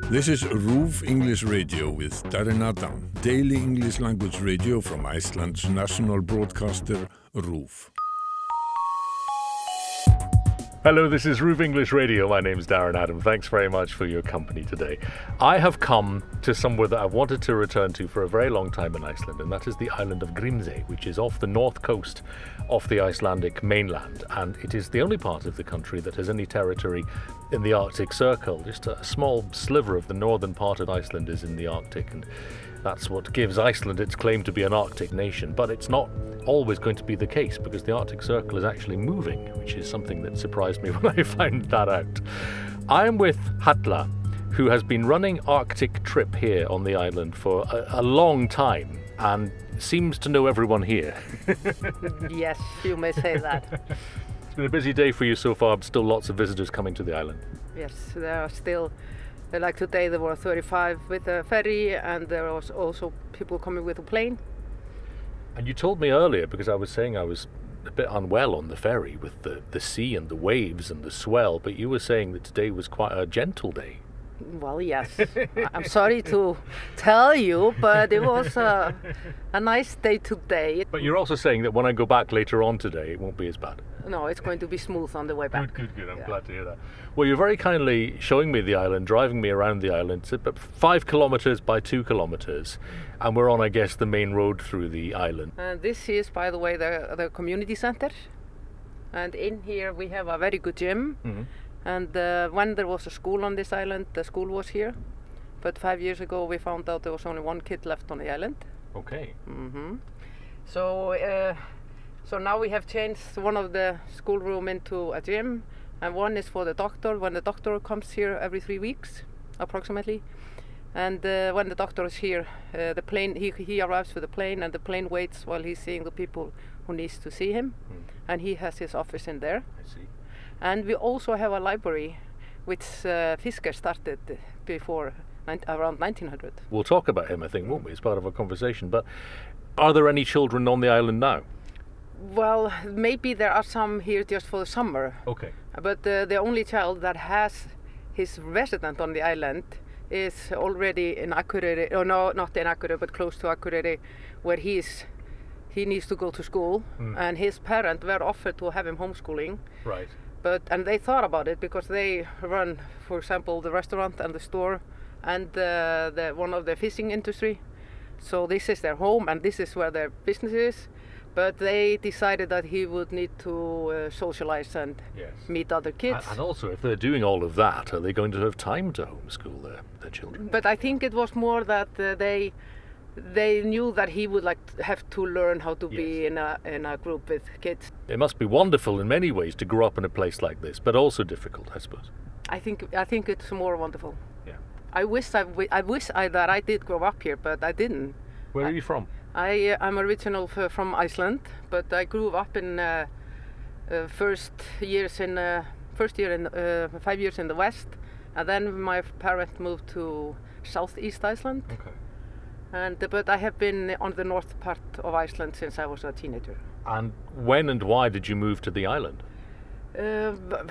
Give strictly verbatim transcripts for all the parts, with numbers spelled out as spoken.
This is RÚV English Radio with Darren Adam, daily English language radio from Iceland's national broadcaster, RÚV. Hello, this is RÚV English Radio. My name's Darren Adam. Thanks very much for your company today. I have come to somewhere that I've wanted to return to for a very long time in Iceland, and that is the island of Grímsey, which is off the north coast of the Icelandic mainland, and it is the only part of the country that has any territory in the Arctic Circle. Just a small sliver of the northern part of Iceland is in the Arctic, and that's what gives Iceland its claim to be an Arctic nation. But it's not always going to be the case, because the Arctic Circle is actually moving, which is something that surprised me when I found that out. I'm with Halla, who has been running Arctic Trip here on the island for a, a long time and seems to know everyone here. Yes, you may say that. It's been a busy day for you so far, but still lots of visitors coming to the island. Yes, there are still, like today there were thirty-five with a ferry, and there was also people coming with a plane. And you told me earlier, because I was saying I was a bit unwell on the ferry with the, the sea and the waves and the swell, but you were saying that today was quite a gentle day. Well, yes. I'm sorry to tell you, but it was a, a nice day today. But you're also saying that when I go back later on today, it won't be as bad. No, it's going to be smooth on the way back. Good, good, good. I'm yeah. glad to hear that. Well, you're very kindly showing me the island, driving me around the island. It's about five kilometres by two kilometres, and we're on, I guess, the main road through the island. And this is, by the way, the, the community centre. And in here we have a very good gym. Mm-hmm. And uh, when there was a school on this island, the school was here. But five years ago we found out there was only one kid left on the island. Okay. Mm-hmm. So, uh, so now we have changed one of the schoolroom into a gym, and one is for the doctor, when the doctor comes here every three weeks, approximately. And uh, when the doctor is here, uh, the plane he, he arrives with the plane, and the plane waits while he's seeing the people who needs to see him. Mm. And he has his office in there. I see. And we also have a library, which uh, Fisker started before around nineteen hundred. We'll talk about him, I think, won't we, as part of our conversation. But are there any children on the island now? Well, maybe there are some here just for the summer. Okay. But uh, the only child that has his resident on the island is already in Akureyri, or no, not in Akureyri, but close to Akureyri, where he's he needs to go to school, mm. and his parents were offered to have him homeschooling. Right. But and they thought about it because they run, for example, the restaurant and the store, and uh, the one of the fishing industry. So this is their home, and this is where their business is. But they decided that he would need to uh, socialize and yes. meet other kids. And also, if they're doing all of that, are they going to have time to homeschool their, their children? But I think it was more that uh, they they knew that he would like have to learn how to yes. be in a in a group with kids. It must be wonderful in many ways to grow up in a place like this, but also difficult, I suppose. I think I think it's more wonderful. Yeah. I wish I, w- I wish I, that I did grow up here, but I didn't. Where I, are you from? I uh, I'm original f- from Iceland, but I grew up in uh, uh, first years in uh, first year in uh, five years in the west, and then my parents moved to southeast Iceland. Okay. And but I have been on the north part of Iceland since I was a teenager. And when and why did you move to the island? Uh,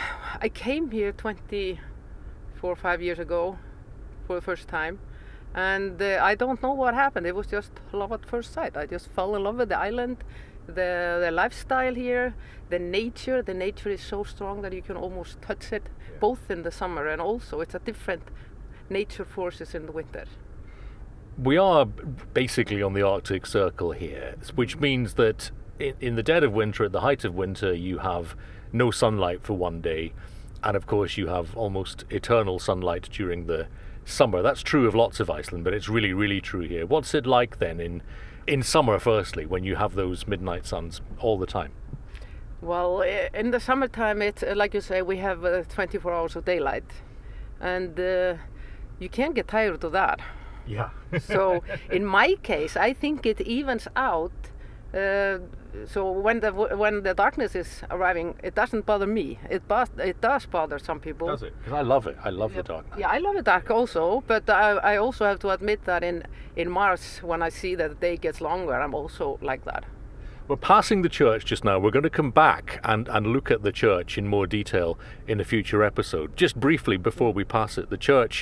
I came here twenty-four, five years ago for the first time, and uh, I don't know what happened. It was just love at first sight. I just fell in love with the island, the the lifestyle here, the nature. The nature is so strong that you can almost touch it, yeah. both in the summer and also it's a different nature forces in the winter. We are basically on the Arctic Circle here, which means that in, in the dead of winter, at the height of winter, you have no sunlight for one day, and of course you have almost eternal sunlight during the summer. That's true of lots of Iceland, but it's really, really true here. What's it like then in in summer, firstly, when you have those midnight suns all the time? Well, in the summertime, it's like you say, we have uh, twenty-four hours of daylight, and uh, you can't get tired of that. Yeah. So in my case, I think it evens out. Uh, so when the when the darkness is arriving, it doesn't bother me. It bo- it does bother some people. Does it? Because I love it. I love yeah, the dark. Yeah, I love the dark also. But I, I also have to admit that in in March, when I see that the day gets longer, I'm also like that. We're passing the church just now. We're going to come back and, and look at the church in more detail in a future episode. Just briefly before we pass it, the church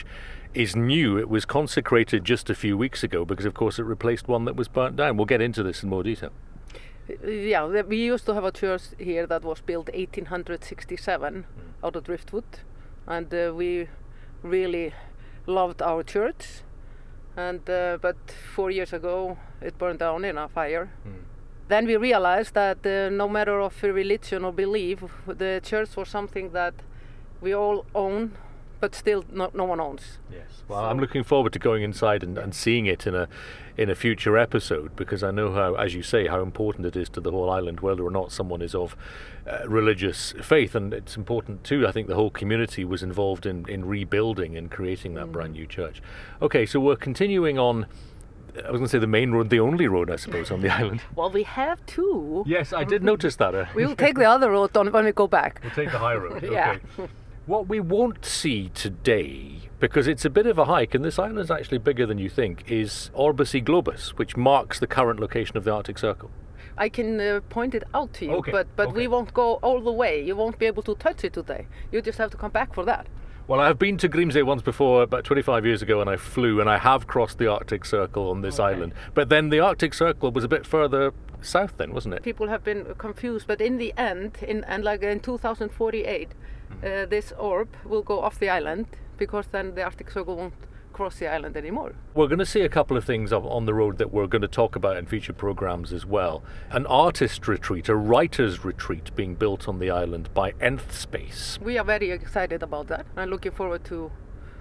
is new. It was consecrated just a few weeks ago because, of course, it replaced one that was burnt down. We'll get into this in more detail. Yeah, the- we used to have a church here that was built eighteen sixty-seven Mm. out of driftwood, and uh, we really loved our church. And uh, but four years ago, it burned down in a fire. Mm. Then we realized that uh, no matter of religion or belief, the church was something that we all own, but still no, no one owns. Yes. Well, I'm looking forward to going inside and, and seeing it in a in a future episode, because I know how, as you say, how important it is to the whole island, whether or not someone is of uh, religious faith. And it's important too. I think the whole community was involved in, in rebuilding and creating that mm. brand new church. Okay, so we're continuing on. I was going to say the main road, the only road, I suppose, on the island. Well, we have two. Yes, I did notice that. Uh, We'll take the other road on when we go back. We'll take the high road. Yeah. Okay. What we won't see today, because it's a bit of a hike, and this island is actually bigger than you think, is Orbis y Globus, which marks the current location of the Arctic Circle. I can uh, point it out to you, Okay, but but okay. we won't go all the way. You won't be able to touch it today. You just have to come back for that. Well, I've been to Grímsey once before, about twenty-five years ago, and I flew, and I have crossed the Arctic Circle on this Okay. island. But then the Arctic Circle was a bit further south then, wasn't it? People have been confused, but in the end, in and like in two thousand forty-eight, uh, this orb will go off the island, because then the Arctic Circle won't cross the island anymore. We're going to see a couple of things on- on the road that we're going to talk about in future programs as well. An artist retreat, a writer's retreat being built on the island by Nth Space. We are very excited about that. I'm looking forward to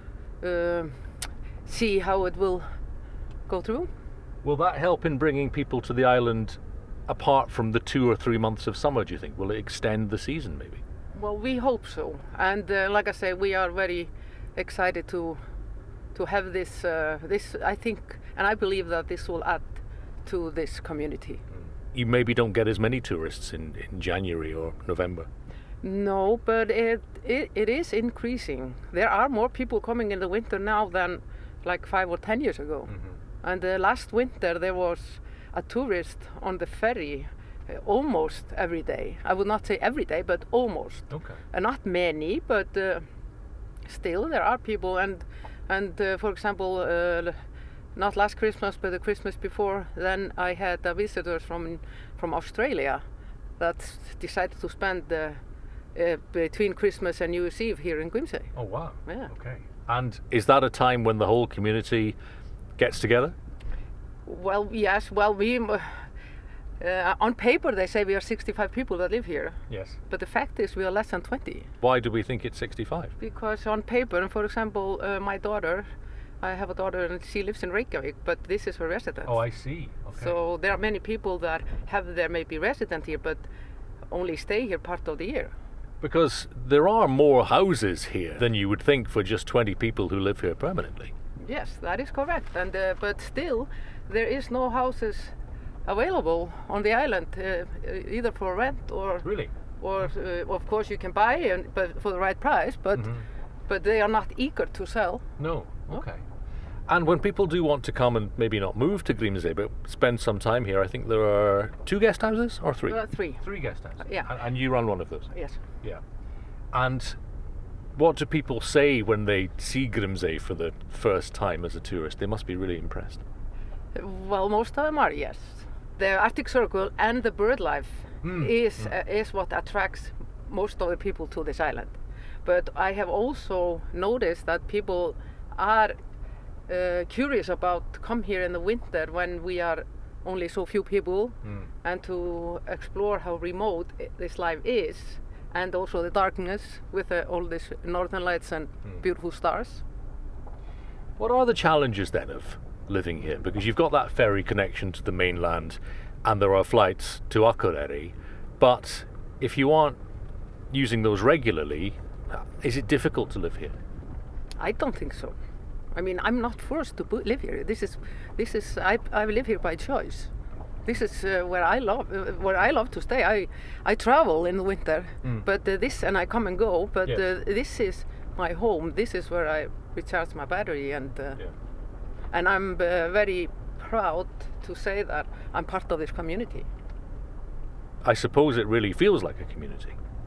uh, see how it will go through. Will that help in bringing people to the island apart from the two or three months of summer, do you think? Will it extend the season maybe? Well, we hope so. And uh, like I say, we are very excited to to have this. Uh, this I think, and I believe that this will add to this community. You maybe don't get as many tourists in, in January or November. No, but it, it it is increasing. There are more people coming in the winter now than like five or ten years ago. And uh, last winter there was a tourist on the ferry uh, almost every day. I would not say every day, but almost. Okay. Uh, not many, but uh, still there are people. And and uh, for example, uh, not last Christmas, but the Christmas before, then I had uh, visitors from from Australia that decided to spend uh, uh, between Christmas and New Year's Eve here in Grímsey. Oh wow. Yeah. Okay. And is that a time when the whole community gets together? Well, yes. Well, we uh, uh, on paper they say we are sixty-five people that live here, Yes. but the fact is we are less than twenty. Why do we think it's sixty-five? Because on paper, and for example, uh, my daughter, I have a daughter and she lives in Reykjavik, but this is her residence. Oh, I see. Okay. So there are many people that have their maybe resident here, but only stay here part of the year. Because there are more houses here than you would think for just twenty people who live here permanently. Yes, that is correct. And uh, but still, there is no houses available on the island, uh, either for rent or Really? or uh, of course you can buy, and but for the right price. But Mhm. but they are not eager to sell. No. Okay. And when people do want to come and maybe not move to Grímsey but spend some time here, I think there are two guest houses or three? Uh, three. Three guest houses. yeah. And, and you run one of those? Yes. Yeah. And what do people say when they see Grímsey for the first time as a tourist? They must be really impressed. Well, most of them are, yes. The Arctic Circle and the bird life Mm, is uh, is what attracts most of the people to this island. But I have also noticed that people are uh, curious about to come here in the winter when we are only so few people, Mm. and to explore how remote i- this life is, and also the darkness with uh, all these northern lights and Mm. beautiful stars. What are the challenges then of living here? Because you've got that ferry connection to the mainland and there are flights to Akureyri, but if you aren't using those regularly, is it difficult to live here? I don't think so. I mean, I'm not forced to bo- live here. This is, this is. I I live here by choice. This is uh, where I love, uh, where I love to stay. I, I travel in the winter, Mm. but uh, this and I come and go. But Yes. uh, this is my home. This is where I recharge my battery, and uh, Yeah. and I'm uh, very proud to say that I'm part of this community. I suppose it really feels like a community.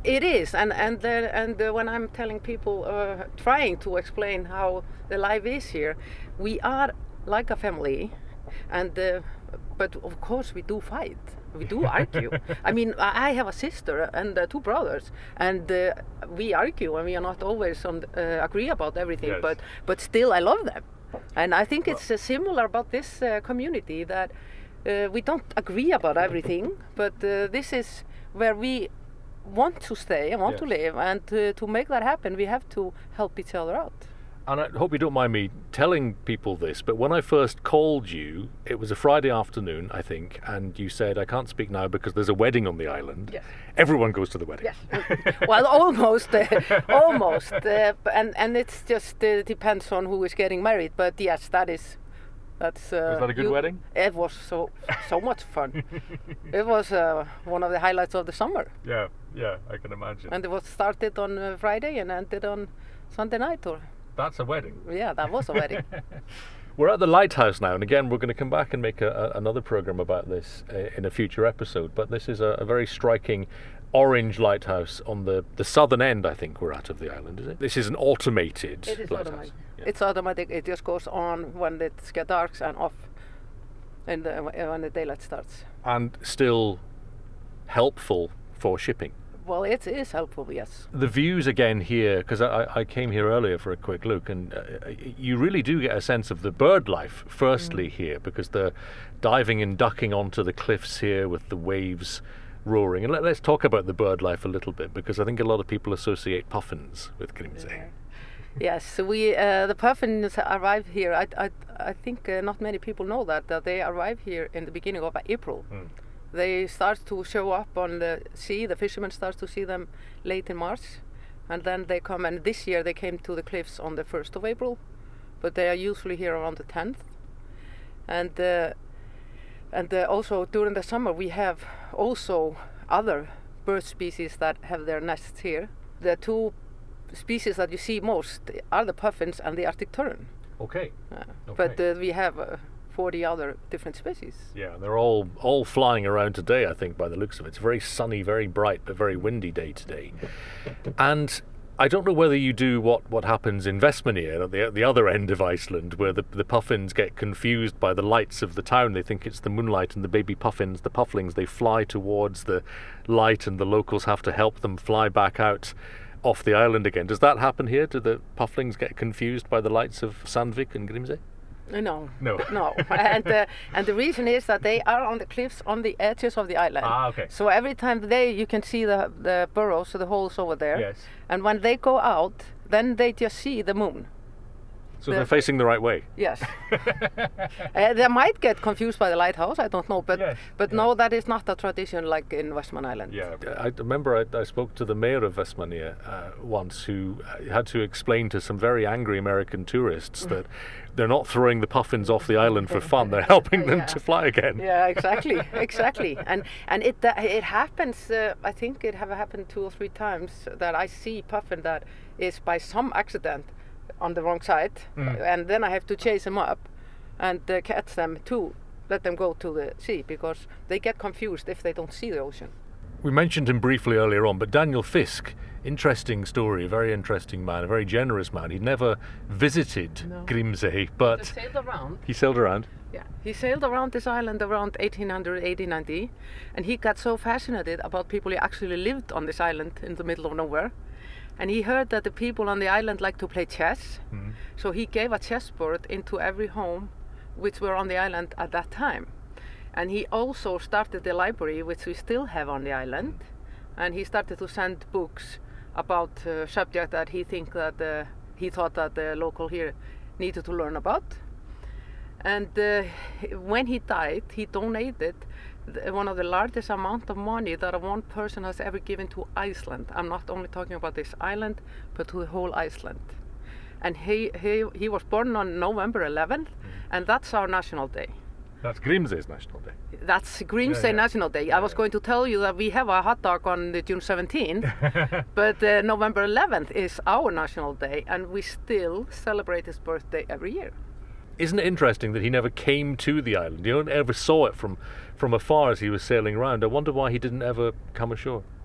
It is, and and the, and uh, when I'm telling people, uh, trying to explain how the life is here, we are like a family, and uh, but of course we do fight, we do argue. I mean, I I have a sister and uh, two brothers, and uh, we argue, and we are not always on uh, agree about everything, Yes. but but still I love them, and I think it's uh, similar about this uh, community that uh, we don't agree about everything, but uh, this is where we want to stay and want to Yes. live, and to, to make that happen we have to help each other out. And I hope you don't mind me telling people this, but when I first called you, it was a Friday afternoon, I think, and you said, I can't speak now because there's a wedding on the island. Yes. Everyone goes to the wedding. Yes. Well, almost, uh, almost, uh, b- and and it's just uh, depends on who is getting married. But yes, that is, that's. Uh, Was that a good you- wedding? It was so so much fun. It was uh, one of the highlights of the summer, Yeah, yeah, I can imagine. and it was started on uh, Friday and ended on Sunday night. Or That's a wedding. yeah, that was a wedding. We're at the lighthouse now, and again, we're going to come back and make a, a, another program about this uh, in a future episode. But this is a, a very striking orange lighthouse on the, the southern end, I think we're at, of the island, is it? This is an automated It is lighthouse. automatic. Yeah. It's automatic. It just goes on when it gets dark and off, and uh, when the daylight starts. And still helpful for shipping. Well, it is helpful, yes. The views again here, because I, I came here earlier for a quick look, and uh, you really do get a sense of the bird life, firstly, here, because they're diving and ducking onto the cliffs here with the waves roaring. And let, let's talk about the bird life a little bit, because I think a lot of people associate puffins with Grimsey. Yes, so we uh, the puffins arrive here. I I I think uh, not many people know that that they arrive here in the beginning of April. Mm. They start to show up on the sea. The fishermen start to see them late in March, and then they come. And this year they came to the cliffs on the first of April, but they are usually here around the tenth. And uh, and uh, also during the summer we have also other bird species that have their nests here. The two species that you see most are the puffins and the Arctic tern. Okay. Uh, Okay. But uh, we have uh, forty other different species. Yeah, they're all all flying around today, I think, by the looks of it. It's a very sunny, very bright, but very windy day today. And I don't know whether you do what, what happens in Vestmannaeyjar, at the, the other end of Iceland, where the, the puffins get confused by the lights of the town. They think it's the moonlight, and the baby puffins, the pufflings, they fly towards the light, and the locals have to help them fly back out off the island again. Does that happen here? Do the pufflings get confused by the lights of Sandvik and Grimsey? Uh, No. No. No. and uh, and the reason is that they are on the cliffs on the edges of the island. Ah, okay. So every time they, you can see the the burrows, so the holes over there. Yes. And when they go out, then they just see the moon. So The- they're facing the right way? Yes. uh, they might get confused by the lighthouse. I don't know, but Yes, but yeah. no, that is not a tradition like in Westman Island. Yeah, I remember I, I spoke to the mayor of Vestmannaeyjar uh, once, who uh, had to explain to some very angry American tourists that they're not throwing the puffins off the island for fun; they're helping them Yeah. to fly again. Yeah, exactly, exactly, and and it uh, it happens. Uh, I think it have happened two or three times that I see puffin that is by some accident on the wrong side, Mm. and then I have to chase them up and uh, catch them to let them go to the sea because they get confused if they don't see the ocean. We mentioned him briefly earlier on, but Daniel Fisk, interesting story, a very interesting man, a very generous man. He'd never visited No. Grimsey, but sailed around. he sailed around. Yeah, he sailed around this island around eighteen hundred, eighteen ninety, and he got so fascinated about people who actually lived on this island in the middle of nowhere. And he heard that the people on the island like to play chess, Mm. so he gave a chessboard into every home which were on the island at that time. And he also started the library, which we still have on the island, and he started to send books about uh, subject that he think that uh, he thought that the local here needed to learn about. And uh, when he died, he donated the, one of the largest amount of money that one person has ever given to Iceland. I'm not only talking about this island, but to the whole Iceland. And he he, he was born on November eleventh, and that's our national day. That's Grimsey's National Day. That's Grimsey Yeah, yeah. National Day. I was yeah. going to tell you that we have a hot dog on the June seventeenth, but uh, November eleventh is our national day, and we still celebrate his birthday every year. Isn't it interesting that he never came to the island? You don't ever saw it from, from afar as he was sailing around. I wonder why he didn't ever come ashore.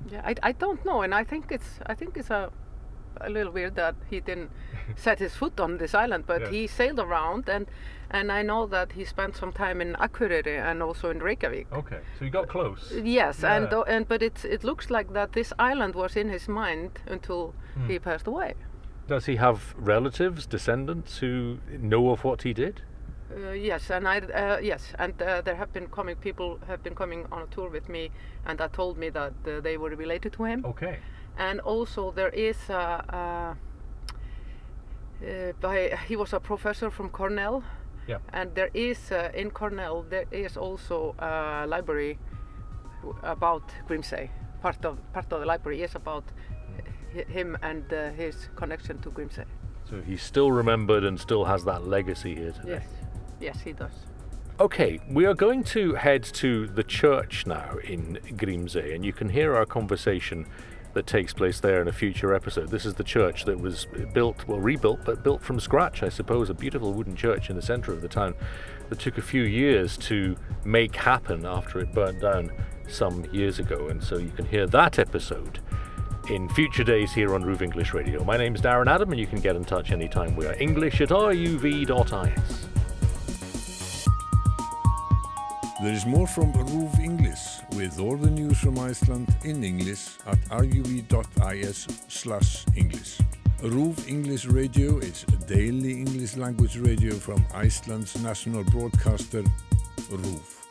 Yeah, I, I don't know, and I think it's I think it's a a little weird that he didn't set his foot on this island, but Yeah. he sailed around, and and I know that he spent some time in Akureyri and also in Reykjavik. Okay, so you got close. Yes, and Yeah. uh, and but it it looks like that this island was in his mind until Hmm. he passed away. Does he have relatives, descendants who know of what he did? Uh, yes, and I uh, yes, and uh, there have been coming people have been coming on a tour with me, and that told me that uh, they were related to him. Okay. And also there is a, a uh, by he was a professor from Cornell. Yeah. And there is uh, in Cornell there is also a library w- about Grímsey. Part of part of the library is about hi- him and uh, his connection to Grímsey. So he's still remembered and still has that legacy here today. Yes, yes, he does. Okay, we are going to head to the church now in Grímsey, and you can hear our conversation that takes place there in a future episode. This is the church that was built, well, rebuilt, but built from scratch, I suppose. A beautiful wooden church in the centre of the town that took a few years to make happen after it burnt down some years ago. And so you can hear that episode in future days here on Ruv English Radio. My name's Darren Adam, and you can get in touch anytime. We are English at R U V dot I S. There is more from Ruv English with all the news from Iceland in English at ruv.is slash English. Ruv English Radio is a daily English language radio from Iceland's national broadcaster, RÚV.